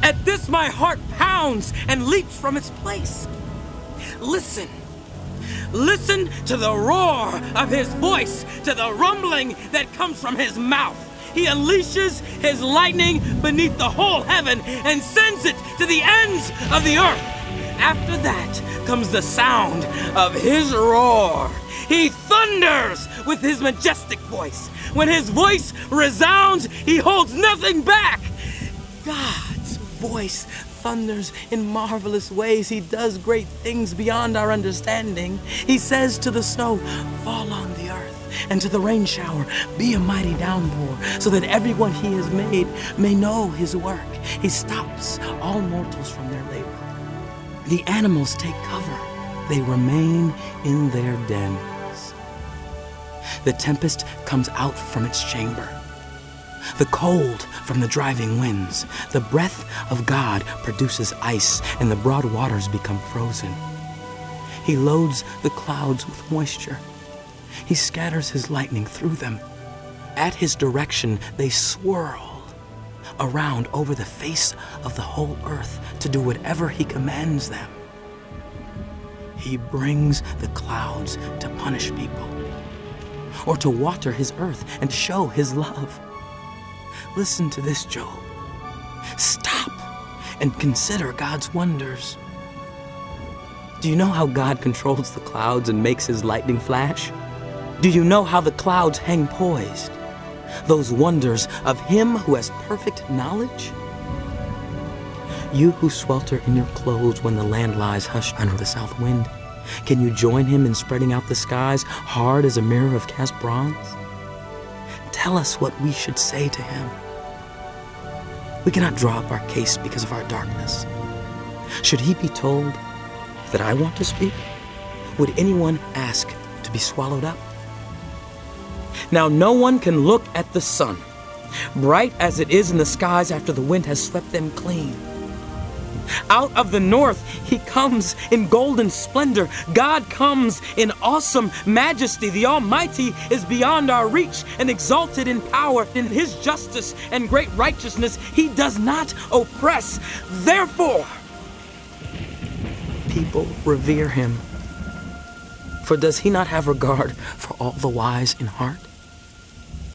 At this my heart pounds and leaps from its place. Listen. Listen to the roar of his voice, to the rumbling that comes from his mouth. He unleashes his lightning beneath the whole heaven and sends it to the ends of the earth. After that comes the sound of his roar. He thunders with his majestic voice. When his voice resounds, he holds nothing back. God's voice thunders in marvelous ways. He does great things beyond our understanding. He says to the snow, fall on the earth, and to the rain shower, be a mighty downpour, so that everyone he has made may know his work. He stops all mortals from their labor. The animals take cover. They remain in their dens. The tempest comes out from its chamber. The cold from the driving winds. The breath of God produces ice, and the broad waters become frozen. He loads the clouds with moisture. He scatters his lightning through them. At his direction, they swirl around over the face of the whole earth to do whatever he commands them. He brings the clouds to punish people, or to water his earth and show his love. Listen to this, Job. Stop and consider God's wonders. Do you know how God controls the clouds and makes his lightning flash? Do you know how the clouds hang poised? Those wonders of him who has perfect knowledge? You who swelter in your clothes when the land lies hushed under the south wind, can you join him in spreading out the skies hard as a mirror of cast bronze? Tell us what we should say to him. We cannot draw up our case because of our darkness. Should he be told that I want to speak? Would anyone ask to be swallowed up? Now no one can look at the sun, bright as it is in the skies after the wind has swept them clean. Out of the north he comes in golden splendor. God comes in awesome majesty. The Almighty is beyond our reach and exalted in power. In his justice and great righteousness he does not oppress. Therefore, people revere him. For does he not have regard for all the wise in heart?